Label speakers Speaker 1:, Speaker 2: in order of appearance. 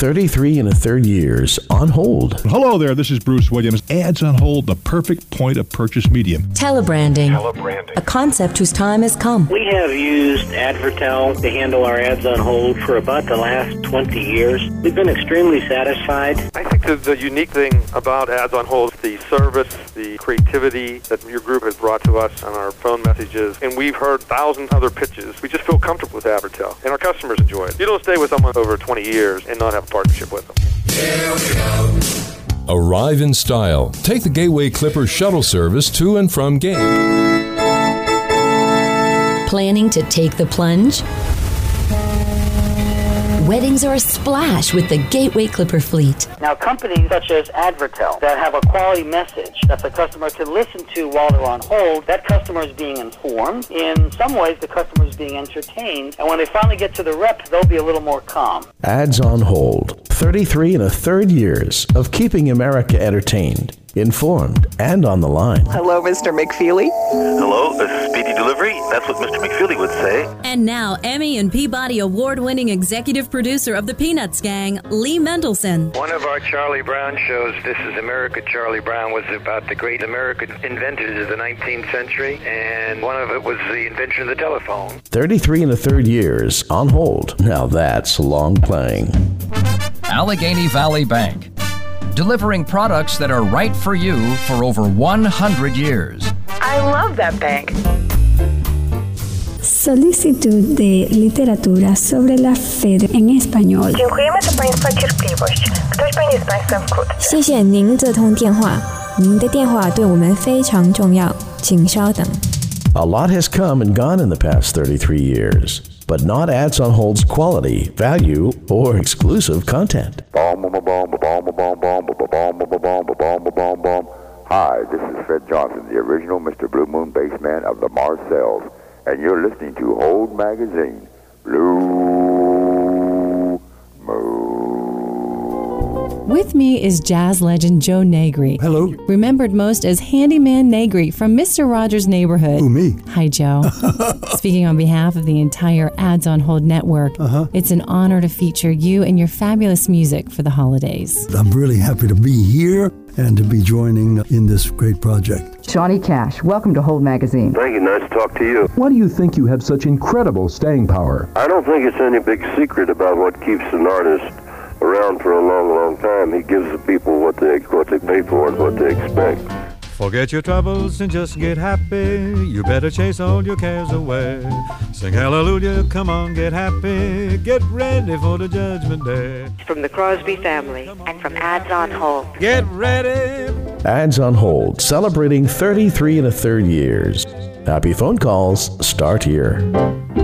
Speaker 1: 33 and a third years on hold.
Speaker 2: Hello there, this is Bruce Williams. Ads on hold, the perfect point of purchase medium.
Speaker 3: Telebranding. A concept whose time has come.
Speaker 4: We have used Advertel to handle our ads on hold for about the last 20 years. We've been extremely satisfied.
Speaker 5: I think the unique thing about ads on hold is the service, the creativity that your group has brought to us on our phone messages, and we've heard 1,000 other pitches. We just feel comfortable with Advertel, and our customers enjoy it. You don't stay with someone over 20 years and not have a partnership with them.
Speaker 6: Here we go.
Speaker 7: Arrive in style. Take the Gateway Clipper shuttle service to and from game.
Speaker 3: Planning to take the plunge? Weddings are a splash with the Gateway Clipper fleet.
Speaker 4: Now, companies such as Advertel that have a quality message that the customer can listen to while they're on hold, that customer is being informed. In some ways, the customer is being entertained. And when they finally get to the rep, they'll be a little more calm.
Speaker 1: Ads on hold. 33 and a third years of keeping America entertained, informed, and on the line.
Speaker 8: Hello, Mr. McFeely.
Speaker 9: Hello, this is Speedy Delivery. That's what Mr. McFeely would say.
Speaker 10: And now, Emmy and Peabody award-winning executive producer of the Peanuts Gang, Lee Mendelson.
Speaker 11: One of our Charlie Brown shows, This is America, Charlie Brown, was about the great American inventors of the 19th century, and one of it was the invention of the telephone.
Speaker 1: 33 and a third years on hold. Now that's long playing.
Speaker 12: Allegheny Valley Bank, delivering products that are right for you for over 100 years.
Speaker 8: I love that bank.
Speaker 13: Solicitud de literatura sobre la fe en español.
Speaker 14: Dziękujemy za Państwa cierpliwość. Ktoś będzie z Państwem wkrótce.
Speaker 15: 谢谢您这通电话，您的电话对我们非常重要，请稍等。
Speaker 1: A lot has come and gone in the past 33 years, but not Ads on Hold's quality, value, or exclusive content.
Speaker 16: Hi, this is Fred Johnson, the original Mr. Blue Moon bassman of the Marcells, and you're listening to Hold Magazine. Blue Moon.
Speaker 17: With me is jazz legend Joe Negri.
Speaker 18: Hello.
Speaker 17: Remembered most as Handyman Negri from Mr. Rogers' Neighborhood.
Speaker 18: Who, me?
Speaker 17: Hi, Joe. Speaking on behalf of the entire Ads on Hold network, it's an honor to feature you and your fabulous music for the holidays.
Speaker 18: I'm really happy to be here and to be joining in this great project.
Speaker 19: Johnny Cash, welcome to Hold Magazine.
Speaker 20: Thank you. Nice to talk to you.
Speaker 6: Why do you think you have such incredible staying power?
Speaker 20: I don't think it's any big secret about what keeps an artist around for a long, long time. He gives the people what they pay for and what they expect.
Speaker 5: Forget your troubles and just get happy. You better chase all your cares away. Sing hallelujah, come on, get happy. Get ready for the judgment day.
Speaker 14: From the Crosby family and from Ads on Hold.
Speaker 5: Get ready.
Speaker 1: Ads on Hold, celebrating 33 and a third years. Happy phone calls start here.